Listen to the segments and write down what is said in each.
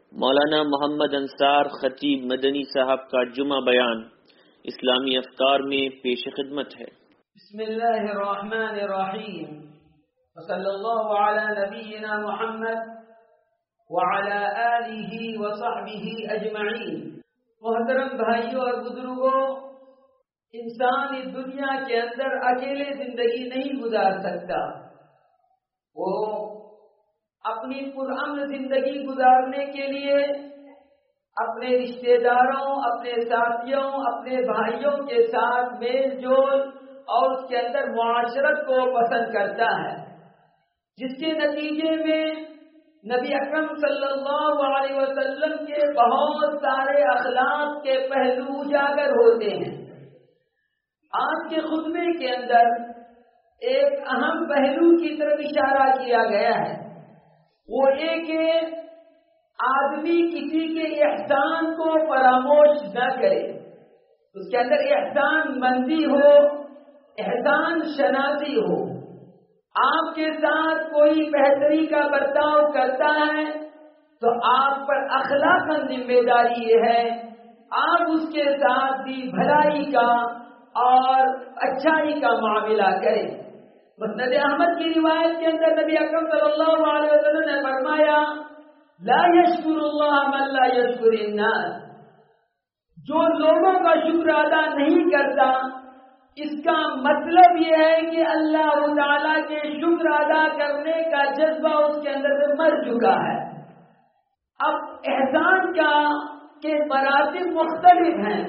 مولانا محمد انصار خطیب مدنی صاحب کا جمعہ بیان اسلامی افکار میں پیش خدمت ہے۔ بسم اللہ الرحمن الرحیم وصلی اللہ علی نبینا محمد وعلی آلہ وصحبہ اجمعین۔ محترم بھائیوں اور بزرگوں، انسان اس دنیا کے اندر اکیلے زندگی نہیں گزار سکتا۔ وہ اپنی پرامن زندگی گزارنے کے لیے اپنے رشتہ داروں، اپنے ساتھیوں، اپنے بھائیوں کے ساتھ میل جول اور اس کے اندر معاشرت کو پسند کرتا ہے، جس کے نتیجے میں نبی اکرم صلی اللہ علیہ وسلم کے بہت سارے اخلاق کے پہلو اجاگر ہوتے ہیں۔ آج کے خطبے کے اندر ایک اہم پہلو کی طرف اشارہ کیا گیا ہے، وہ ایک آدمی کسی کے احسان کو فراموش نہ کرے، اس کے اندر احسان مندی ہو، احسان شناسی ہو۔ آپ کے ساتھ کوئی بہتری کا برتاؤ کرتا ہے تو آپ پر اخلاقاً ذمہ داری یہ ہے آپ اس کے ساتھ بھی بھلائی کا اور اچھائی کا معاملہ کریں۔ مسند احمد کی روایت کے اندر نبی اکرم صلی اللہ علیہ وسلم نے فرمایا، لا یشکر اللہ من لا یشکر الناس، جو لوگوں کا شکر ادا نہیں کرتا، اس کا مطلب یہ ہے کہ اللہ تعالیٰ کے شکر ادا کرنے کا جذبہ اس کے اندر سے مر چکا ہے۔ اب احسان کے مراتب مختلف ہیں۔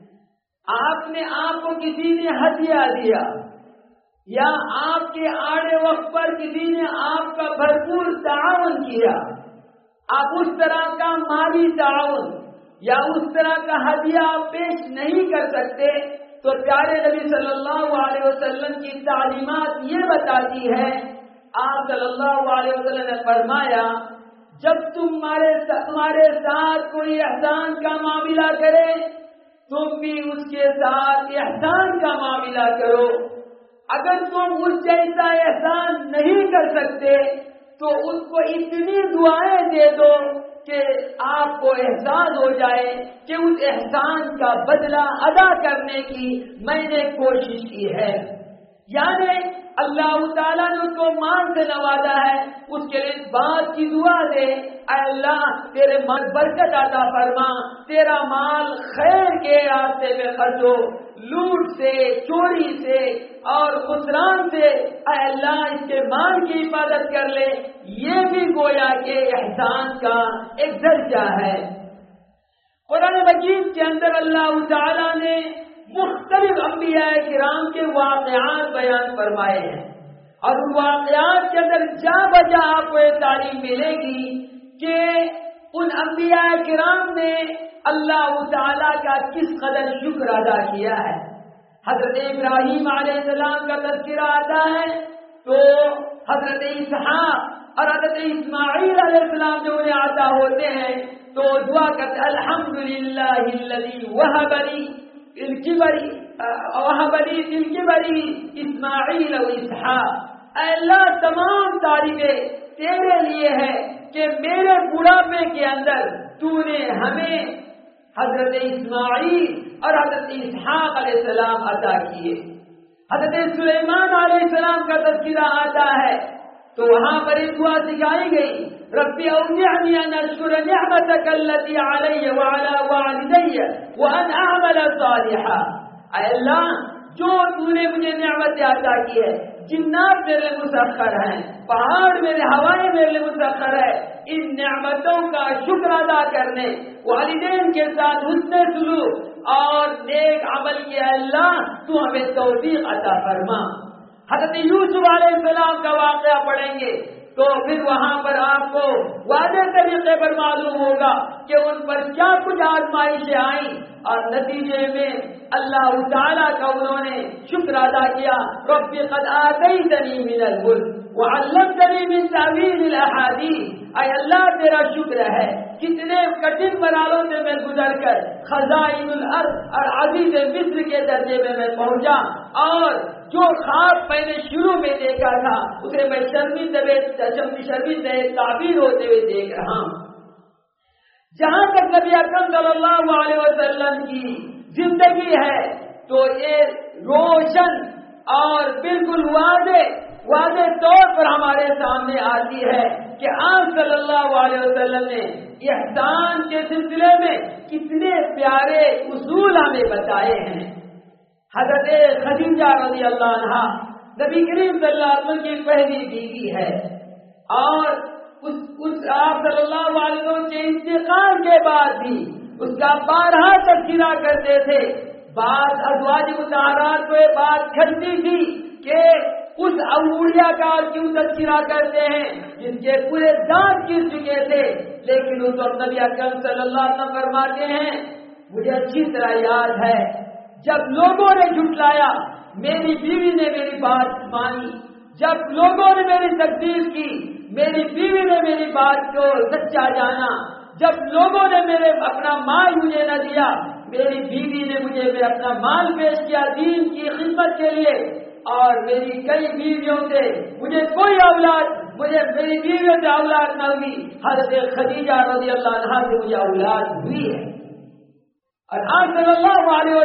آپ کو کسی نے ہدیہ دیا یا آپ کے آڑے وقت پر کسی نے آپ کا بھرپور تعاون کیا، آپ اس طرح کا مالی تعاون یا اس طرح کا ہدیہ پیش نہیں کر سکتے، تو پیارے نبی صلی اللہ علیہ وسلم کی تعلیمات یہ بتاتی ہے، آپ صلی اللہ علیہ وسلم نے فرمایا، جب تمہارے ساتھ کوئی احسان کا معاملہ کرے تم بھی اس کے ساتھ احسان کا معاملہ کرو۔ اگر تم اس جیسا احسان نہیں کر سکتے تو اس کو اتنی دعائیں دے دو کہ آپ کو احساس ہو جائے کہ اس احسان کا بدلہ ادا کرنے کی میں نے کوشش کی ہے۔ یعنی اللہ تعالیٰ نے اس کو مال سے نوازا ہے، اس کے لیے بات کی دعا دے، اے اللہ تیرے مال برکت عطا فرما، تیرا مال خیر کے راستے میں خرچ ہو، لوٹ سے، چوری سے اور خسران سے اے اللہ اس کے مال کی حفاظت کر لے۔ یہ بھی گویا کہ احسان کا ایک درجہ ہے۔ قرآن مجید کے اندر اللہ تعالیٰ نے مختلف انبیاء کرام کے واقعات بیان فرمائے ہیں، اور ان واقعات کے اندر جا بجا آپ کو یہ تعلیم ملے گی کہ ان انبیاء کرام نے اللہ تعالیٰ کا کس قدر شکر ادا کیا ہے۔ حضرت ابراہیم علیہ السلام کا تذکرہ آتا ہے تو حضرت اسحاق اور حضرت اسماعیل علیہ السلام جو انہیں عطا ہوتے ہیں تو دعا کرتے الحمدللہ الذی وہب لی اسماعیل و اسحاق، اے اللہ تمام تعریفیں تیرے لیے ہے کہ میرے بڑھاپے کے اندر تو نے ہمیں حضرت اسماعیل اور حضرت اسحاق علیہ السلام عطا کیے۔ حضرت سلیمان علیہ السلام کا تذکرہ آتا ہے تو وہاں پر ایک دعا سکھائی گئی، ربی اوزعنی ان اشکر نعمتک التی علی وعلی والدی وان اعمل صالحا، اے اللہ جو تو نے مجھے نعمت عطا کی ہے، جنات میرے مسخر ہیں، پہاڑ میرے، ہوائیں میرے مسخر ہے، ان نعمتوں کا شکر ادا کرنے، والدین کے ساتھ حسن سلوک اور نیک عمل کی اللہ تو ہمیں توفیق عطا فرما۔ حضرت یوسف علیہ السلام کا واقعہ پڑھیں گے تو پھر وہاں پر آپ کو واضح طریقے پر معلوم ہوگا کہ ان پر کیا کچھ آزمائشیں آئیں اور نتیجے میں اللہ تعالیٰ کا انہوں نے شکر ادا کیا، رب قد آتیتنی من الملک وعلمتنی من تأویل الاحادیث، اے اللہ تیرا شکر ہے کتنے کٹھن مرحلوں سے میں گزر کر خزائن الارض اور عزیز مصر کے درجے میں پہنچا، اور جو خواب میں نے شروع میں دیکھا تھا اسے میں شرمندہ تعبیر ہوتے ہوئے دیکھ رہا ہوں۔ جہاں تک نبی اکرم صلی اللہ علیہ وسلم کی زندگی ہے تو یہ روشن اور بالکل واضح طور پر ہمارے سامنے آتی ہے کہ آپ صلی اللہ علیہ وسلم نے احسان کے سلسلے میں کتنے پیارے اصول ہمیں بتائے ہیں. حضرت خدیجہ رضی اللہ عنہا نبی کریم صلی اللہ علیہ وسلم کی پہلی بیوی ہے اور اس آپ صلی اللہ علیہ وسلم کے انتقال کے بعد بھی اس کا بارہا تذکرہ کرتے تھے. بعض ازواج مطہرات کو یہ بات کھلتی تھی کہ اس اولیاء کا کیوں تذکرہ کرتے ہیں جن کے پورے دانت گر چکے تھے. لیکن اس وقت نبی اکرم صلی اللہ علیہ وسلم فرماتے ہیں مجھے اچھی طرح یاد ہے جب لوگوں نے جھٹلایا میری بیوی نے میری بات مانی. جب لوگوں نے میری تکذیب کی میری بیوی نے میری بات کو سچا جانا. جب لوگوں نے میرے اپنا مال مجھے نہ دیا میری بیوی نے مجھے اپنا مال پیش کیا دین کی خدمت کے لیے. اور میری کئی بیویوں سے مجھے کوئی میری بیویوں سے اولاد نہ ہوئی. حضرت خدیجہ رضی اللہ عنہا سے مجھے اولاد ہوئی ہے. اور آپ صلی اللہ علیہ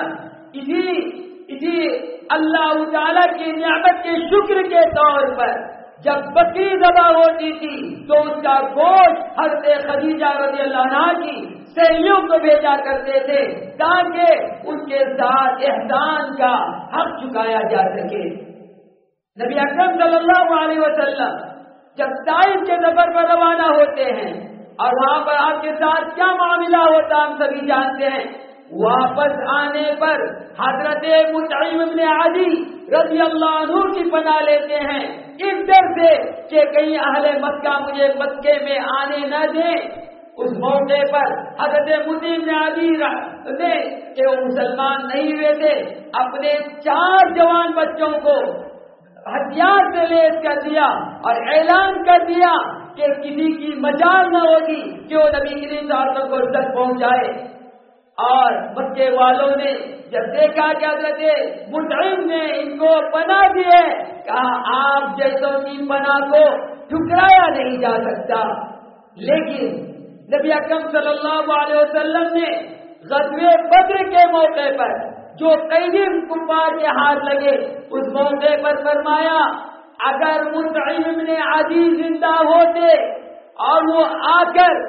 وسلم اسی اللہ تعالیٰ کی نعمت کے شکر کے طور پر جب بکری ذبح ہوتی تھی تو اس کا گوشت حضرت خدیجہ رضی اللہ عنہا کی سہیلیوں کو بھیجا کرتے تھے تاکہ ان کے ساتھ احسان کا حق چکایا جا سکے. نبی اکرم صلی اللہ علیہ وسلم جب طائف کے سفر پر روانہ ہوتے ہیں اور وہاں پر آپ کے ساتھ کیا معاملہ ہوتا ہم سبھی جانتے ہیں. واپس آنے پر حضرت مطعم بن عدی رضی اللہ عنہ کی پناہ لیتے ہیں اس ڈر سے کہ کہیں اہل مکہ مجھے مکے میں آنے نہ دیں. اس موقع پر حضرت مطعم بن عدی نے کہ وہ مسلمان نہیں ہوئے تھے اپنے 4 جوان بچوں کو ہتھیار سے لیس کر دیا اور اعلان کر دیا کہ کسی کی مجال نہ ہوگی کہ وہ نبی کریم صلی اللہ علیہ وسلم کو تک پہنچ جائے. اور مکے والوں نے جب دیکھا کہ حضرت مطعم نے ان کو پناہ دی ہے کہا آپ جیسوں کی پناہ کو ٹھکرایا نہیں جا سکتا. لیکن نبی اکرم صلی اللہ علیہ وسلم نے غزوہ بدر کے موقع پر جو قیدی کفار کے ہاتھ لگے اس موقع پر فرمایا اگر مطعم بن عدی زندہ ہوتے اور وہ آ کر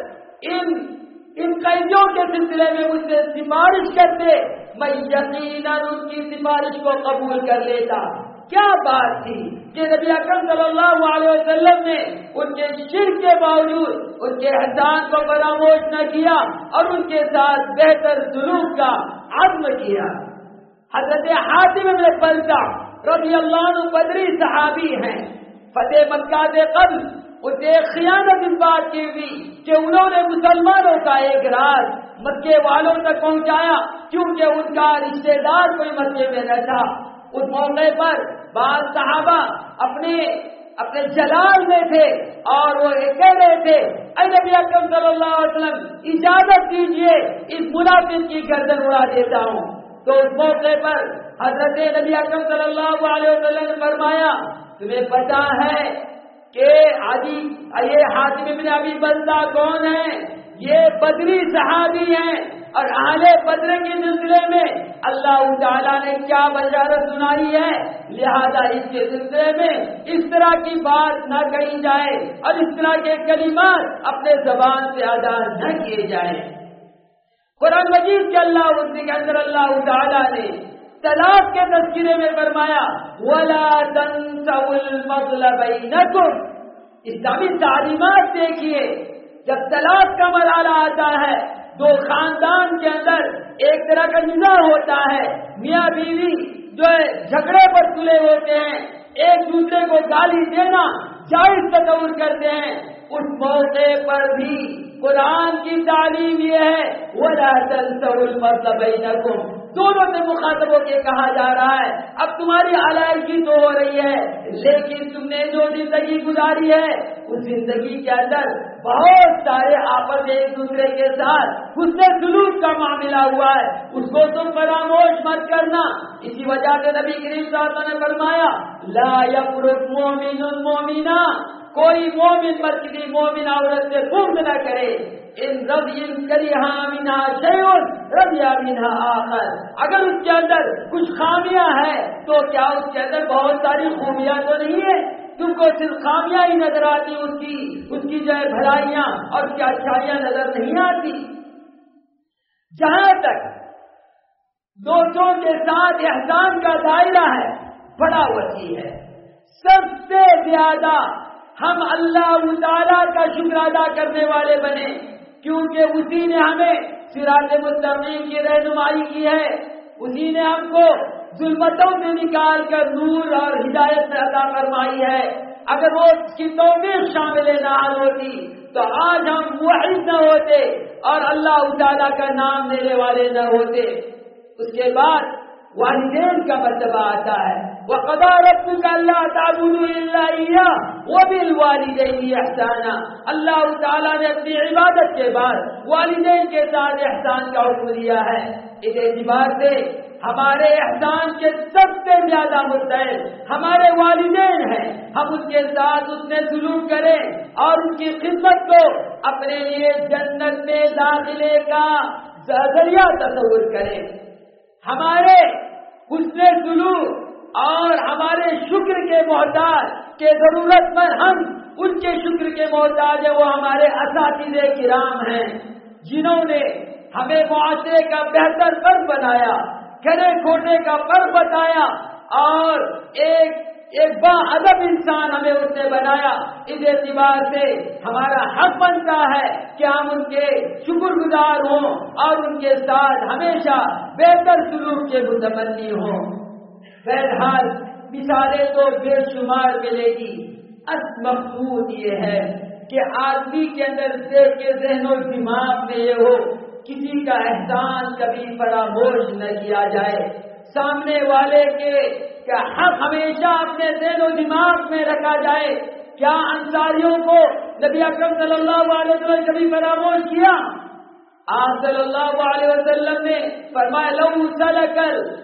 ان قیدیوں کے سلسلے میں مجھ سے سفارش کرتے میں یقیناً ان کی سفارش کو قبول کر لیتا. کیا بات تھی کہ نبی اکرم صلی اللہ علیہ وسلم نے ان کے شرک کے باوجود ان کے احسان کو فراموش نہ کیا اور ان کے ساتھ بہتر سلوک کا عزم کیا. حضرت حاتم بن بلتع رضی اللہ عنہ بدری صحابی ہیں. فتح مکہ سے قبل اسے خیانت اس بات کی ہوئی کہ انہوں نے مسلمانوں کا ایک راز مکے والوں تک پہنچایا کیونکہ ان کا رشتہ دار کوئی مکے میں نہ تھا. اس موقع پر بعض صحابہ اپنے جلال میں تھے اور وہ کہہ رہے تھے اے نبی اکرم صلی اللہ علیہ وسلم اجازت دیجیے اس منافق کی گردن اڑا دیتا ہوں. تو اس موقع پر حضرت نبی اکرم صلی اللہ علیہ وسلم نے فرمایا تمہیں پتا ہے کہ یہ حاتم بن ابی بلتع کون ہے؟ یہ بدری صحابی ہیں اور اہل بدر کے سلسلے میں اللہ تعالیٰ نے کیا بشارت سنائی ہے. لہذا اس کے سلسلے میں اس طرح کی بات نہ کہی جائے اور اس طرح کے کلمات اپنے زبان سے ادا نہ کیے جائیں. قرآن مجید کے اللہ تعالیٰ نے طلاق کے تذکرے میں فرمایا وَلَا تَنْسَوُا الْفَضْلَ بَيْنَكُمْ. اسلامی تعلیمات دیکھیے جب طلاق کا مرحلہ آتا ہے تو خاندان کے اندر ایک طرح کا نزاع ہوتا ہے. میاں بیوی جو جھگڑے پر تلے ہوتے ہیں ایک دوسرے کو گالی دینا جائز تصور کرتے ہیں. اس موقع پر بھی قرآن کی تعلیم یہ ہے وَلَا تَنْسَوُا الْفَضْلَ بَيْنَكُمْ. دونوں سے مخاطب ہو کے کہا جا رہا ہے اب تمہاری علیحدگی تو ہو رہی ہے لیکن تم نے جو زندگی گزاری ہے اس زندگی کے اندر بہت سارے آپس ایک دوسرے کے ساتھ حسن سلوک کا معاملہ ہوا ہے، اس کو تم فراموش مت کرنا۔ اسی وجہ سے نبی کریم صلی اللہ علیہ وسلم نے فرمایا لا یفرق مومن مومنا، کوئی مومن پر کسی مومن عورت سے بغض نہ کرے، ان رضی کریہا منہا شیء رضی منہا آخر، اگر اس کے اندر کچھ خامیاں ہیں تو کیا اس کے اندر بہت ساری خوبیاں تو نہیں ہے؟ تم کو صرف خامیاں ہی نظر آتی، اس کی جو ہے بھلائیاں اور اس کی اچھائیاں نظر نہیں آتی۔ جہاں تک دوستوں کے ساتھ احسان کا دائرہ ہے بڑا وسیع ہے۔ سب سے زیادہ ہم اللہ تعالیٰ کا شکر ادا کرنے والے بنے، کیونکہ اسی نے ہمیں صراط مستقیم کی رہنمائی کی ہے، اسی نے ہم کو ظلمتوں سے نکال کر نور اور ہدایت میں عطا فرمائی ہے۔ اگر وہ اس کی توفیق شامل نہ ہوتی تو آج ہم موحد نہ ہوتے اور اللہ تعالیٰ کا نام لینے والے نہ ہوتے۔ اس کے بعد والدین کا مرتبہ آتا ہے، وَقَضَىٰ رَبُّكَ أَلَّا تَعْبُدُوا إِلَّا إِيَّاهُ وَبِالْوَالِدَيْنِ إِحْسَانًا، اللہ تعالیٰ نے اپنی عبادت کے بعد والدین کے ساتھ احسان کا حکم دیا ہے۔ اس اعتبار سے ہمارے احسان کے سب سے زیادہ مستحق ہمارے والدین ہیں، ہم اس کے ساتھ اس نے سلوک کریں اور ان کی خدمت کو اپنے لیے جنت میں داخلے کا ذریعہ تصور کریں۔ ہمارے حسن سلوک اور ہمارے شکر کے محتاج کے ضرورت مند ہم ان کے شکر کے محتاج ہیں، وہ ہمارے اساتذہ کرام ہیں جنہوں نے ہمیں معاشرے کا بہتر فرد بنایا، کھڑے کھوٹے کا فرق بتایا اور ایک با ادب انسان ہمیں اس نے بنایا۔ اس اعتبار سے ہمارا حق بنتا ہے کہ ہم ان کے شکر گزار ہوں اور ان کے ساتھ ہمیشہ بہتر سلوک کے متمنی ہوں۔ بہرحال مثالیں تو بے شمار ملے گی، مقصود یہ ہے کہ آدمی کے اندر سے کے ذہن و دماغ میں یہ ہو کسی کا احسان کبھی فراموش نہ کیا جائے، سامنے والے کے حق ہمیشہ اپنے ذہن و دماغ میں رکھا جائے۔ کیا انصاریوں کو نبی اکرم صلی اللہ علیہ وسلم کبھی فراموش کیا؟ آپ صلی اللہ علیہ وسلم نے فرمایا لو سلک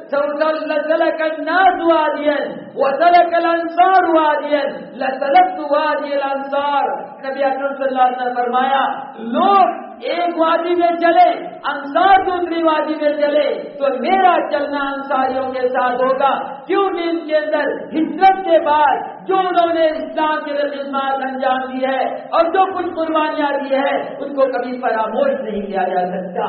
الناس وادیا وسلک الانصار وادیا لسلکت وادی الانصار، نبی اکرم صلی اللہ علیہ وسلم فرمایا لوگ ایک وادی میں چلے، انصار دوسری وادی میں چلے تو میرا چلنا انصاریوں کے ساتھ ہوگا، کیونکہ ان کے اندر ہجرت کے بعد جو انہوں نے اسلام کے لیے خدمات انجام دی ہے اور جو کچھ قربانیاں دی ہے اس کو کبھی فراموش نہیں کیا جا سکتا۔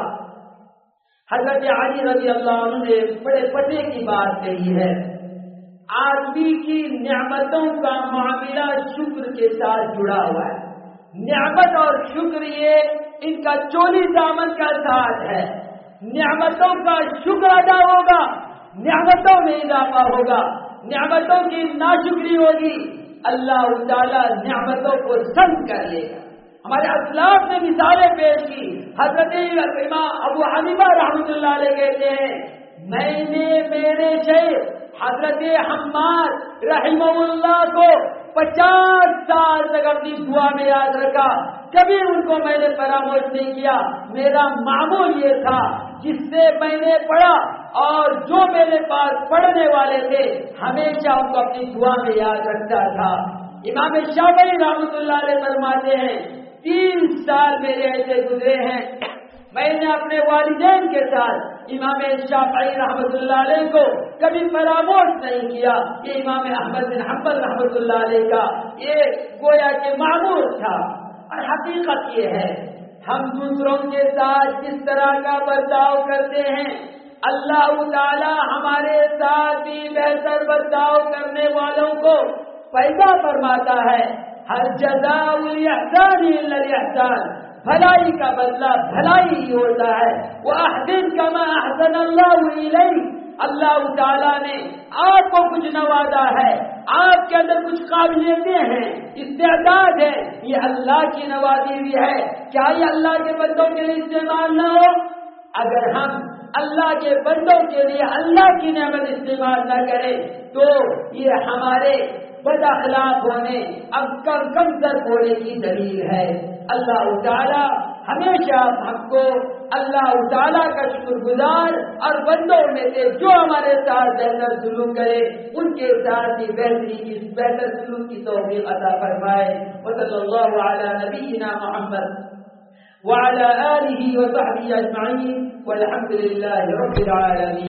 حضرت علی رضی اللہ عنہ نے بڑے پتے کی بات کہی ہے، آدمی کی نعمتوں کا معاملہ شکر کے ساتھ جڑا ہوا ہے۔ نعمت اور شکر یہ ان کا چولی دامن کا ساتھ ہے۔ نعمتوں کا شکر ادا ہوگا، نعمتوں میں اضافہ ہوگا، نعمتوں کی ناشکری ہوگی، اللہ تعالیٰ نعمتوں کو سلب کر لے گا۔ ہمارے اسلاف نے مثالیں پیش کی، حضرت امام ابو حنیفہ رحمۃ اللہ علیہ کہتے ہیں میں نے میرے شیخ حضرت حماد رحمہ اللہ کو 50 سال تک اپنی دعا میں یاد رکھا، کبھی ان کو میں نے فراموش نہیں کیا۔ میرا معمول یہ تھا جس سے میں نے پڑھا اور جو میرے پاس پڑھنے والے تھے ہمیشہ ان کو اپنی دعا میں یاد رکھتا تھا۔ امام شافعی رحمۃ اللہ علیہ فرماتے ہیں 3 سال میرے ایسے گزرے ہیں میں نے اپنے والدین کے ساتھ امام شافعی رحمۃ اللہ علیہ کو کبھی فراموش نہیں کیا۔ یہ امام احمد بن حنبل رحمۃ اللہ علیہ کا یہ گویا کہ معمول تھا۔ اور حقیقت یہ ہے ہم دوسروں کے ساتھ جس طرح کا برتاؤ کرتے ہیں اللہ تعالی ہمارے ساتھ بھی بہتر برتاؤ کرنے والوں کو پیدا فرماتا ہے۔ ہر جزاء الاحسان الا الاحسان، بھلائی کا بدلہ بھلائی ہی ہوتا ہے۔ وَأَحْسِن كَمَا أَحْسَنَ اللَّهُ إِلَيْكَ، اللہ تعالیٰ نے آپ کو کچھ نوازا ہے، آپ کے اندر کچھ قابلیتیں ہیں، استعداد ہے، یہ اللہ کی نوازی ہوئی ہے، کیا یہ اللہ کے بندوں کے لیے استعمال نہ ہو؟ اگر ہم اللہ کے بندوں کے لیے اللہ کی نعمت استعمال نہ کریں تو یہ ہمارے بد اخلاق ہونے اب کم تر ہونے کی دلیل ہے۔ اللہ تعالی ہمیشہ ہم کو اللہ تعالیٰ کا شکر گزار اور بندوں میں سے جو ہمارے ساتھ بہتر سلوک کرے ان کے ساتھ ہی بہتر سلوک کی توفیق عطا فرمائے. وصلی اللہ علی نبینا محمد وعلى آلہ وصحبہ اجمعین والحمد للہ رب العالمین.